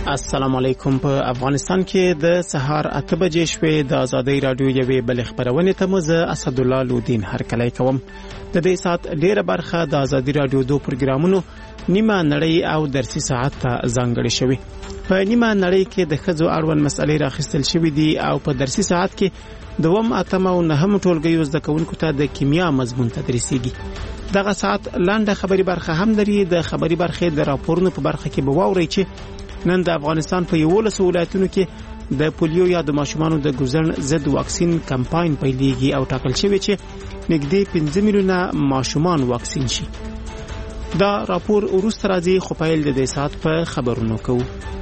السلام علیکم. په افغانستان کې د سهار 8 بجې شوې د ازادي رادیو یوې بل خبرونه ته مزه اسد الله لودین هرکلی کوم. د دې سات ډیره برخه د ازادي رادیو دو پروګرامونو نیمه نړۍ او درسي ساعت ته ځانګړې شوی. په نیمه نړۍ کې د خځو اړوند مسلې راخستل شوې دي او په درسي ساعت کې دوم اتم او نهم ټولګیو زده کوونکو ته د کیمیا مضمون تدریسيږي. دغه ساعت لاندې خبري برخه هم لري. د خبري برخه د راپورونو په برخه کې به واوري چې نن د افغانستان په 11 ولایتونو کې د پولیو یا د ماشومانو د ګوزن ضد واکسین کمپاین پیلېږي او ټاکل شوی چې نږدې 15 میلیونه ماشومان واکسین شي. دا راپور وروسته راځي خو پیل د دې ساعت په خبرونو کوو.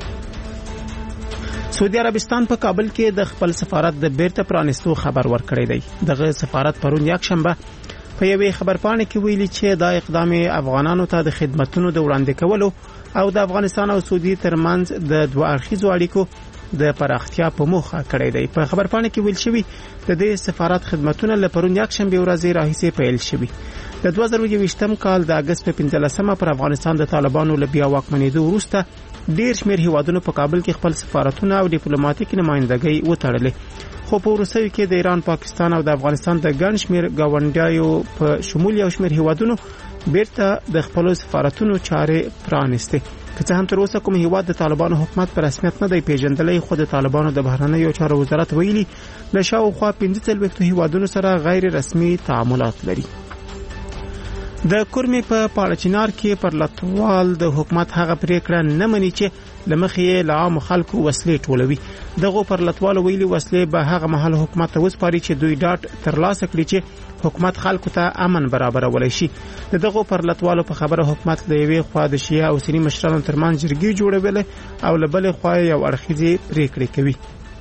سعودي عربستان په کابل کې د خپل سفارت د بیرته پرانستو خبر ورکړی دی. دغه سفارت پرون یک شنبه په یوې خبرپاڼه کې ویلي چې دا اقدام افغانانو ته د خدماتو د وړاندې کولو او د افغانستان او سعودي ترمنځ د دوه اړخیزو اړیکو د پراختیا په موخه کړی دی. په خبرپاڼه کې ویل شوی د دې سفارت خدماتونه لپاره یک شنبه ورځ راهیسې پیل شوی. د 2020م کال د اگست په 15مه پر افغانستان د طالبانو لبیا واکمنېدو وروسته ډیر شمیر هیوادونو په کابل کې خپل سفارتونه او ډیپلوماټیک نمائندګۍ وتړلې. خو په وروستیو کې د ایران، پاکستان او د افغانستان د ګڼ شمیر گاونډیانو په شمول یو شمیر هیوادونو بیرته د خپل سفارتونو چارې پرانسته. که څه هم تر اوسه کوم هیواد د طالبانو حکومت په رسمیت نه دی پیژندلی، خو د طالبانو د بهرنیو چارو وزارت ویلي له شاوخوا 15 هیوادونو سره غیر رسمي تعاملات لري. د کورمې په پاړچینار کې پر لټوال د حکومت هغه پریکړه نه مني چې لمخې له عام خلکو وسلې ټولوي. دغه پر لټوال ویلي وسلې به هغه محل حکومت ته وسپاري چې دوی ډاټ ترلاسه کړي چې حکومت خلکو ته امن برابرولای شي. دغه پر لټوالو په خبره حکومت له یوې خوا د شیعه او سنی مشرانو ترمنځ جرګې جوړولې او له بلې خوا یو اړخیزې پریکړې کوي.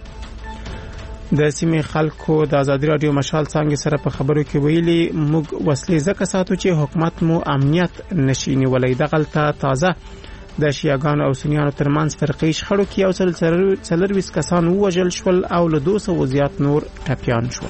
د سیمې خلکو د ازادي رادیو مشال څنګه سره په خبرو کې ویلي موږ وسلې زکه ساتو چې حکومت مو امنیت نشي نیولای. دغلته تازه د شیعاګانو او سنیانو ترمنځ فرقې شخړو کې یو څلور کسان ووژل شول او له 200 زیات نور ټپیان شول.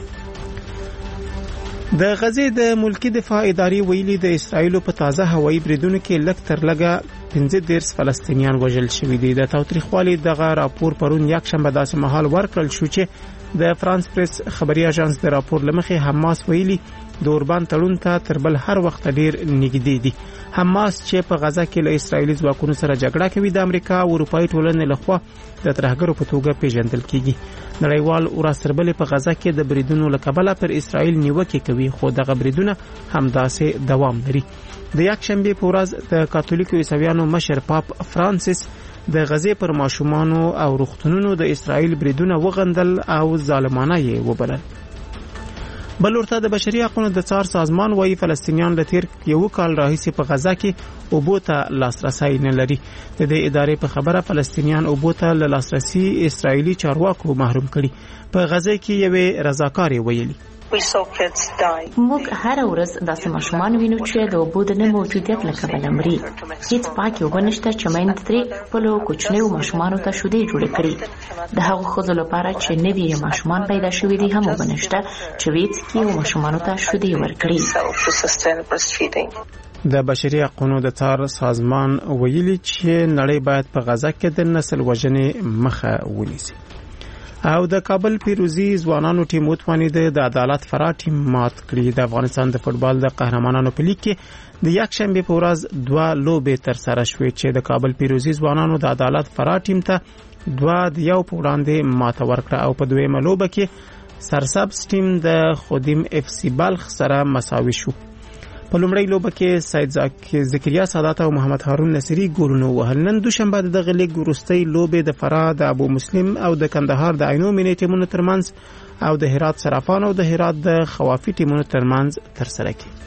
د غزې د ملکی دفاع ادارې ویلي د اسرایل په تازه هوایي بریدونو کې لږ تر لږه 15 فلسطینیان وژل شوي دي. د تاوتریخوالي دغه راپور پرون یک شنبه داسې مهال ورکړل شو چې د فرانس پریس خبري اژانس د راپور لمخې حماس ویلي د اوربان تړون ته تر بل هر وخت ډیر نږدې دي. حماس چې په غزا کې له اسرایلی ځواکونو سره جګړه کوي د امریکا او اروپאי ټولنې لخوا د ترهګرو په توګه پیژندل کیږي. نړیوال وراسربلې په غزا کې د بریدونو لکبله پر اسرایل نیوکه کوي، خو دغه بریدونه همداسې دوام لري. د یک شنبه په ورځ د کاتولیکو عیسویانو مشر پاپ فرانسیس د غزې پر ماشومانو او روغتونونو د اسرایل بریدونه وغندل او ظالمانه یې وبلل. بل ورته د بشري حقوقو د څار سازمان وايي فلسطینیان له تیر یو کال راهیسې په غزا کې اوبو ته لاسرسي نه لري. د دې ادارې په خبره فلسطینیان اوبو ته له لاسرسي اسرایلی چارواکو محروم کړي. په غزا کې یوې رضاکارې ویلي موږ هر ورځ داسې ماشومان وینو چې د اوبو د نه موجودیت له کبله مري. هیڅ پاکې اوبه نشته چې میندې ترې خپلو کوچنیو ماشومانو ته شیدې جوړې کړي. د هغو ښځو لپاره چې نوي ماشومان پیدا شوي دي هم اوبه نشته چې ویڅکي او ماشومانو ته شیدې ورکړي. د بشري حقوقو د څار سازمان ویلي چې نړۍ باید په غزا کې د نسل وژنې مخه ونیسي. او د کابل پیروزی ځوانانو ټیم وتوانید د عدالت فرا ټیم مات کړی. د افغانستان د فوتبال د قهرمانانو په لیګ کې د یک شنبه په ورځ 2 لوبې تر سره شوې چې د کابل پیروزی ځوانانو د عدالت فرا ټیم ته 2-1 په وړاندې ماته ورکړه او په دویمه لوبه کې سرسبز ټیم د خودیم اف سی بلخ سره مساوي شو. په لومړی لوبه کې سید زکریا سادات او محمد هارون نصری ګولونه وهل. نن دوشنبه د دغه لیګ وروستۍ لوبې د فرا د ابو مسلم او د کندهار د عینو مینې ټیمونو ترمنځ او د هرات صرافان او د هرات د خوافي ټیمونو ترمنځ ترسره کیږي.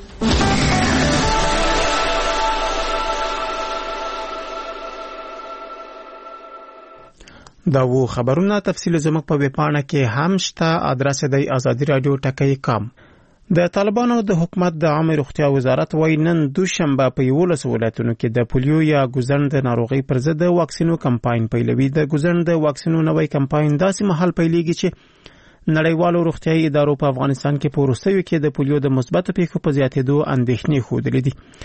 دا وو خبرونه تفصیل زموږ په ویبپاڼه کې هم شته. ادرس دی azadiradio.com. د طالبانو د حکومت د عامه روغتیا وزارت وايي نن دوشنبه په 11 ولایتونو کې د پولیو یا ګوزن د ناروغي پر ضد واکسینو کمپاین پیلوي. د ګوزن د واکسینو نوې کمپاین داسې مهال پیلېږي چې نړیوالو روغتیايي ادارو په افغانستان کې په وروستیو کې د پولیو د مثبت پیښو په زیاتېدو اندېښنې ښودلې دي.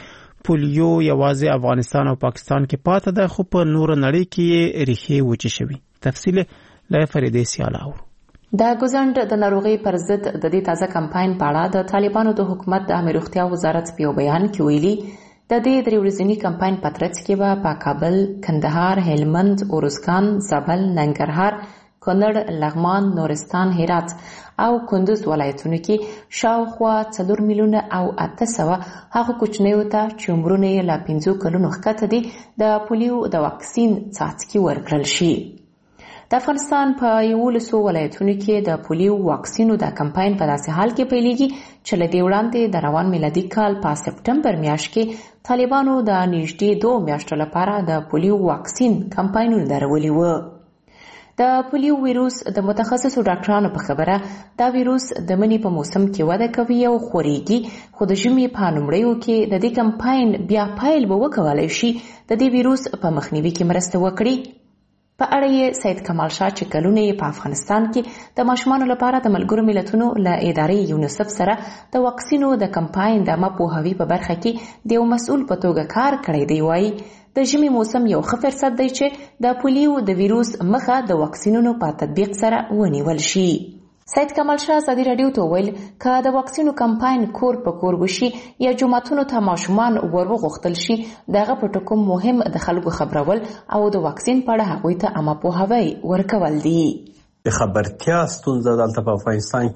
پولیو یوازې افغانستان او پاکستان کې پاتې ده، خو په نور نړۍ کې ریښې وچې شوي. تفصیل له فریدې سیاله اورو. د ګوزند د ناروغي پر ضد د دې تازه کمپاین په اړه د طالبانو د حکومت د عامه روغتیا وزارت په بیان کې ویلي د دې درې ورځني کمپاین په ترڅ کې به په کابل، کندهار، هلمند، اورزګان، زابل، ننګرهار، کونړ، لغمان، نورستان، هرات او کندوز ولایتونو کې شاوخوا 4 میلیونه او 800 هغه کوچنیو ته چې عمرونه یې له 15 کلونو ښکته دي د پولیو د واکسین څاڅکي ورکړل شي. د افغانستان په 11 ولایتونو کې د پولیو واکسینو د کمپاین په داسې حال کې پیلېږي چې له دې وړاندې د روان میلادي کال په سپټمبر میاشت کې طالبانو د نږدې 2 میاشتو لپاره د پولیو واکسین کمپاینونه درولي وو. د پولیو ویروس د متخصصو ډاکټرانو په خبره دا ویروس د مني په موسم کې وده کوي او خوريږي، خو د ژمي په لومړیو کې د دې کمپاین بیا پیل به وکولای شي د دې ویروس په مخنیوي کې مرسته وکړي. په اړه یې سید کمال شاه چې کلونه په افغانستان کې د ماشومانو لپاره د ملګرو ملتونو له ادارې یونیسف سره د واکسینو د کمپاین د مپوهاوي په برخه کې د یو مسؤل په توګه کار کړی دی. وایي د ژمي موسم یو ښه فرصت دی چې د پولیو د ویروس مخه د واکسینونو په تطبیق سره ونیول شي. سید کمال شاه ازادي راډیو ته ویل که د واکسینو کمپاین کور په کور وشي یا جوماتونو ته ماشومان ورغوښتل شي، دغه په ټکو مهم د خلکو خبرول او د واکسین په اړه هغوی ته عامه پوهاوی ورکول دي. د خبرتیا ستونزه دلته په افغانستان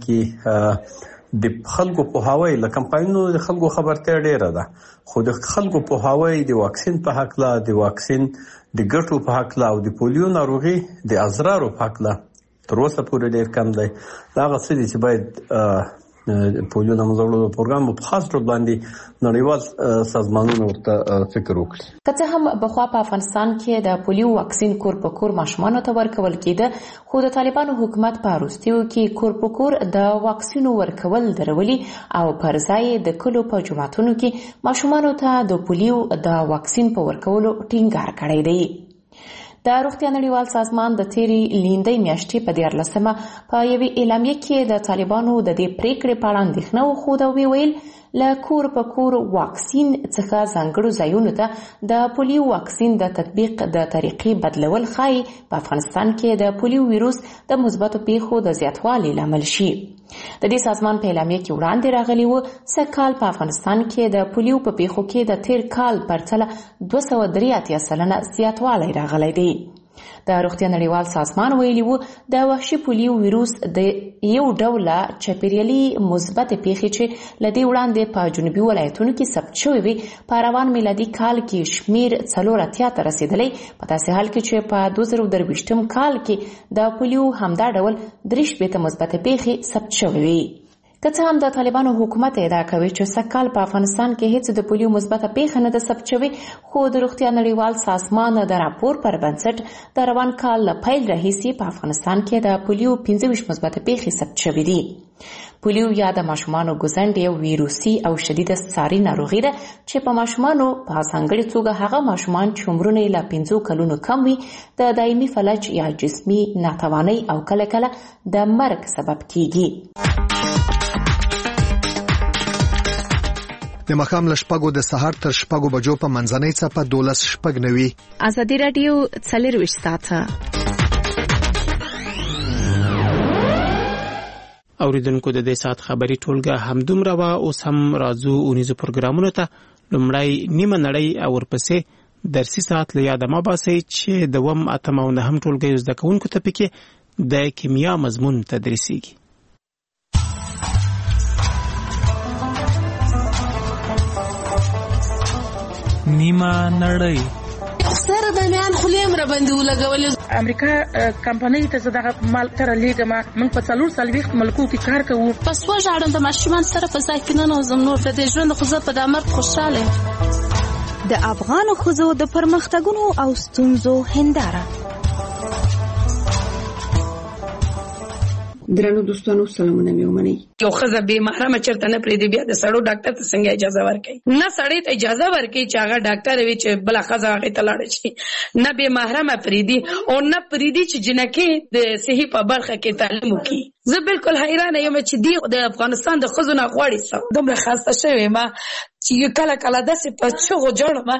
کې د خلکو پوهاوی له کمپاینونو د خلکو خبرتیا ډیره ده، خو د خلکو پوهاوی د واکسین په حق لا د واکسین د ګټو په حق لا او د پولیو ناروغي د اضرارو په حق لا تر اوسه پورې ډیر کم دی. دا هغه څه دي چې باید پولیو د مزړو پروګرام په خاص ډول باندې نړیوال سازمانونه ورته فکر وکړي. که څه هم بخوا په افغانستان کې د پولیو واکسین کور په کور ماشومانو ته ورکول کېده، خو د طالبانو حکومت په وروستیو کې کور په کور د واکسینو ورکول درولي او پر ځای د کلو په جوماتونو کې ماشومانو ته د پولیو د واکسین په ورکولو ټینګار کړی دی. د روغتیا نړیوال سازمان د تیرې لیندۍ میاشتې په 14مه په یوې اعلامیه کې د طالبانو د دې پریکړې په اړه اندېښنه وښوده او ویل له کور په کور واکسین څخه ځانګړو ځایونو ته د پولیو واکسین د تطبیق د طریقې بدلول ښایي په افغانستان کې د پولیو ویروس د مثبتو پیښو د زیاتوالي لامل شي. د دې سازمان په اعلامیه کې وړاندې راغلی و سږ په افغانستان کې د پولیو په پیښو کې د تیر کال پرتله 283% زیاتوالی راغلی دی. د روغتیا نړیوال سازمان ویلي و د وحشي پولیو ویروس د یو ډول چاپیریالي مثبت پیښې چې له دې وړاندې په جنوبي ولایتونو کې ثبت شوې وي په روان میلادي کال کې شمیر 4 ته رسیدلی، په داسې حال کې چې په 2023 کال کې د پولیو همدا ډول 3 مثبت پیښې ثبت شوې وي. که څه هم د طالبانو حکومت ادعا کوي چې سږ په افغانستان کې هیڅ د پولیو مثبته پیښه نه ده ثبت شوې، خو د روغتیا نړیوال سازمان د راپور پر بنسټ د روان کال له پیل راهیسې په افغانستان کې د پولیو 25 مثبته پیښې ثبت شوې دي. پولیو یا د ماشومانو ګوزند یو ویروسي او شدیده ساري ناروغي ده چې په ماشومانو په ځانګړې توګه هغه ماشومان چې عمرونه یې له 15 کلونو کم وي د دایمي فلج یا جسمي ناتوانۍ او کله کله د مرګ سبب کیږي. د مخام لشپګو د سحر تر شپګو بجو په منځنۍ څپه 12:09 ازادي رادیو 24 ساعته. اوریدونکو د دې سات خبري ټولګه همدومره وا، اوس هم راځو اونیزو پروګرامونو ته. لومړی نیمه نړۍ او ورپسې درسي ساعت له یاده ما باسي چې د 8 او 9 ټولګي زده کوونکو ته پکې د کیمیا مضمون تدریسيږي. نیمه نړۍ سره د میان خلیم را باندې ولګولې. امریکا کمپنۍ ته زده مال تر لیګه ما من په 4 ملکو کې کار کوو. پس وژاړم د ماشومان سره په ځای کې نه نوزم نور د دې ژوند خو زه په د مرګ خوشاله. د افغان ښځو د پرمختګونو او ستونزو هنداره. درنو دوستانو سلامونه مې ومنئ. یو ښځه بې محرمه چېرته نه پرېږدي، بیا د سړو ډاکټر ته څنګه اجازه ورکوي؟ نه سړی ته اجازه ورکوي چې هغه ډاکټر وي چې بله ښځه هغې ته لاړه شي، نه بې محرمه پرېږدي او نه پرېږدي چې جنکۍ د صحي په برخه کې تعلیم وکړي. زه بالکل حیرانه یم چې دی د افغانستان د ښځو نه غواړي څه. دومره خسته شوې یم چې کله کله داسې په چغو ژاړم.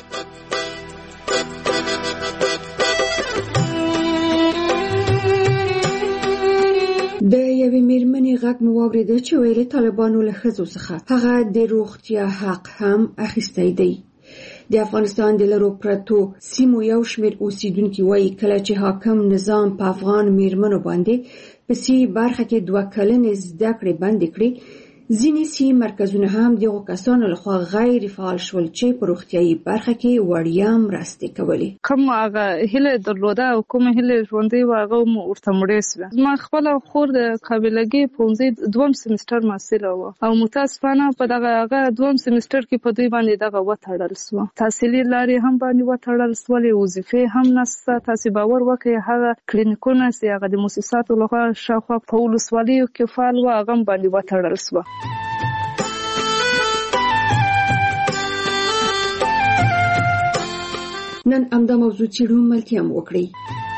د یوې میرمنې غږ مو واورېده چې ویلې طالبانو له ښځو څخه هغه د روغتیا حق هم اخیستی دی. د افغانستان د لرو پرتو سیمو یو شمېر اوسیدونکي وایي کله چې حاکم نظام په افغان میرمنو باندې په سی برخه کې 2 کلنې زده کړې بندې کړې، ځینې سی مرکزونه هم دغو کسانو لخوا غیر فعال شول چې په روغتیایي برخه کې وړیا مرستې کولې. کوم هغه هیله درلوده او کوم هیله ژوندۍ وه هغه مو ورته مړې سوه. زما خپله خور د قابلګۍ پوهنځي 2م سمستر محصله وه او متاسفانه په دغه 2م سمستر کې په دوی باندې دغه وتړل سوه. تحصیلي لارې هم باندې وتړل سولې، وظیفې هم نشته. تاسې باور وکړئ هغه کلینیکونه چې هغه د مؤسساتو لخوا شاوخوا په ولسوالیو کې فعال وه هغه هم باندې وتړل سوه. نن همدا موضوع څېړو، ملتیا هم وکړئ.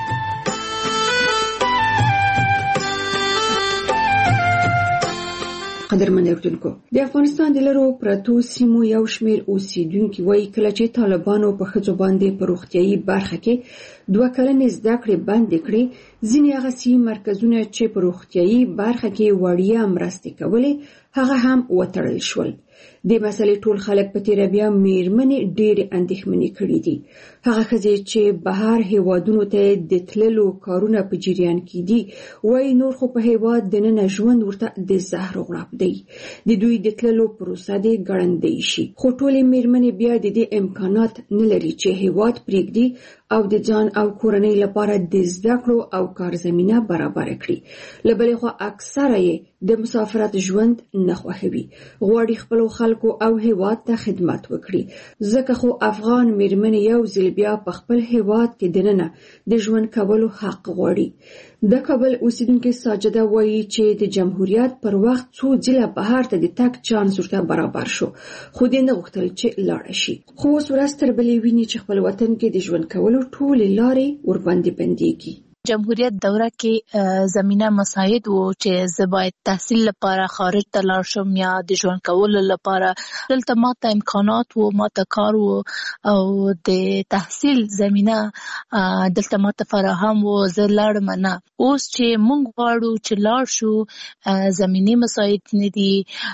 قدرمن اردوونکو، د افغانستان د لرو پرتو سیمو یو شمېر اوسیدونکي وایي کله چې طالبانو په ښځو باندې په روغتیایي برخه کې 2 کلنې زده کړې بندې کړې، ځینې هغه سی مرکزونه چې په روغتیایي برخه کې وړیا مرستې کولې هغه هم وتړل شول. د مسلې ټول خلک په تیره بیا میرمنې ډېرې اندېښمنې کړي دي. هغه ښځې چې بهر هیوادونو ته د تللو کارونه په جریان کې دي وایي نور خو په هیواد دننه ژوند ورته د زهر غړپ دی. د دوی د تللو پروسه دې ګړندۍ شي، خو ټولې میرمنې بیا د دې امکانات نه لري چې هیواد پرېږدي او د ځان او کورنۍ لپاره د زده کړو او کار زمینه برابر کړي. له بلې خوا اکثره یې د مسافرت ژوند نه خوښوي، غواړي خپلو خلکو او هیواد ته خدمت وکړي. ځکه خو افغان میرمنې یو ځل بیا په خپل هیواد کې دننه د ژوند کولو حق غواړي. د کابل اوسیدونکې ساجده وایي چې د جمهوریت پر وخت څو ځله بهر ته د تګ چانس ورته برابر شو، خو دې نه غوښتل چې لاړه شي. خو اوس ورځ تر بلې ویني چې خپل وطن کې د ژوند کولو ټولې لارې ورباندې بندېږي. جمهوریت دوره کې زمینه مساعد وو چې زه باید تحصیل لپاره خارج ته لاړ شم یا د ژوند کولو لپاره. دلته ماته امکانات وو، ماته کار وو او د تحصیل زمینه دلته ماته فراهم وو. زه لاړم نه. اوس چې مونږ غواړو چې لاړ شو زمینی مساعد نه دي.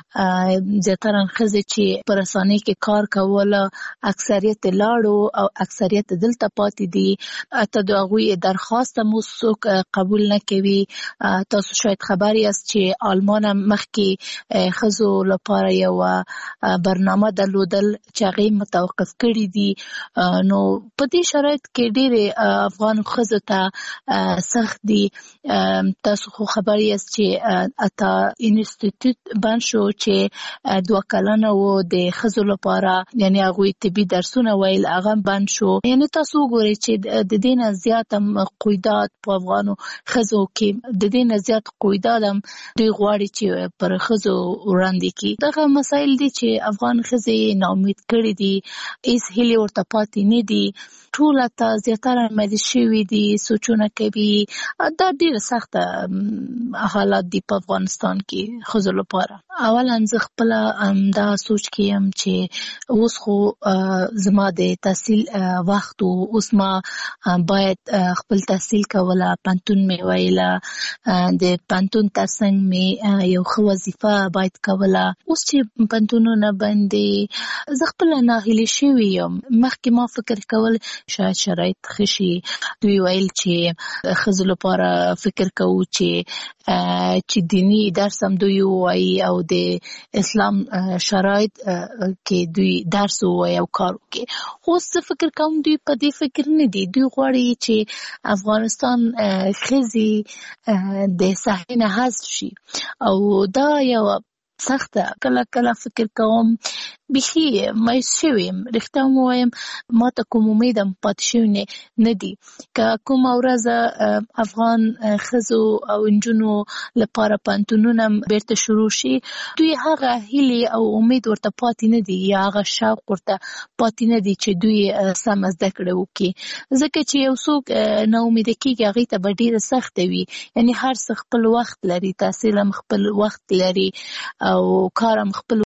زیاتره ښځې چې په رسانۍ کې کار کوله اکثریت لاړو او اکثریت دلته پاتې دي. حتی د هغوی درخواست مو څوک قبول نه کوي. تاسو شاید خبر یاست چې آلمان مخکې ښځو لپاره یو برنامه درلودل چې هغې متوقف کړي دي. نو په دې شرایط کې ډېرې افغان ښځو ته سخت دي. تاسو خو خبر یاست چې اتا انسټیټیوټ بند شو چې 2 کلنه و د ښځو لپاره، یعنی هغوی طبي درسونه ویل هغه بند شو. یعنی تاسو وګورئ چې د دې نه زیات هم قیودات په افغانو ښځو کې د دې نه زیات قیودات هم دوی غواړي چې پر ښځو وړاندې کړي. دغه مسایل دي چې افغان ښځې ناامید کړي دي، هېڅ هیلې ورته پاتې نه دي. ټول ته زیاتره مریض شوي دي، سوچونه کوي. دا ډېره سخته حالات دي په افغانستان کې ښځو لپاره. اولا زه خپله دا سوچ کې یم چې اوس خو زما د تحصیل وخت و، اوس ما باید خپل تحصیل کوله، پنتون مې ویله، د پنتون ترڅنګ مې یو ښه وظیفه باید کوله. اوس چې پنتونونه بند دي زه خپله ناهیلې شوې یم. مخکې ما فکر کول شاید شرایط ښه شي. دوی ویل چې ښځو لپاره فکر کوو چې دیني درس هم دوی ووایي او د اسلام شرایط کې دوی درس ووایي او کار وکړي. خو زه فکر کوم دوی په دې فکر نه دي. دوی غواړي چې افغانستان ښځې د صحنې نه حذف شي او دا یو سخته. کله فکر کوم بيخي مایوس شوم. رښتیا وایم ما ته کوم امید هم پاتې شوی نه دی. که کومه ورځ افغان ښځو او نجونو لپاره پوهنتونونه بیرته شروع شي، دوی هغه هیلې او امید ورته پاتې نه دی، یا هغه شوق ورته پاتې نه دی چې دوی سمه زده کړه وکړي. ځکه چې یو څوک نا امیده کېږي هغې ته به ډېره سخته وي. یعنې هر څه خپل وخت لري، تحصیل هم خپل وخت لري او کار هم خپل